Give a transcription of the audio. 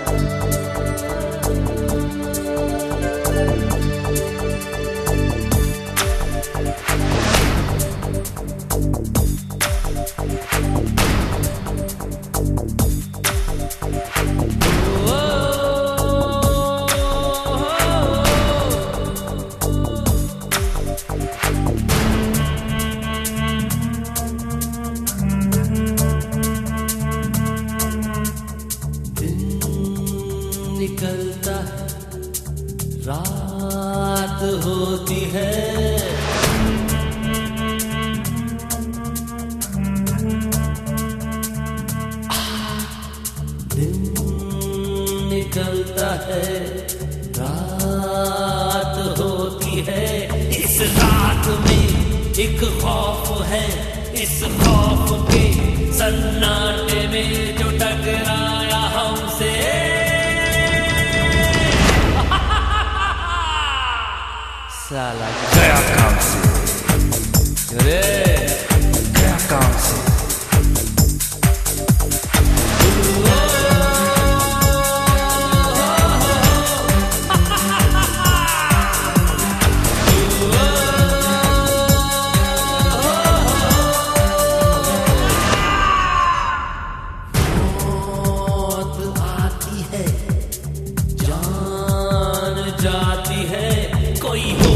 निकलता है, रात होती है, दिन निकलता है, रात होती है। इस रात में एक खौफ है, इस खौफ के सन्नाटे में जो टकराया हमसे, साला गया काम से, रे गया काम से। मौत आती है, जान जाती है, कोई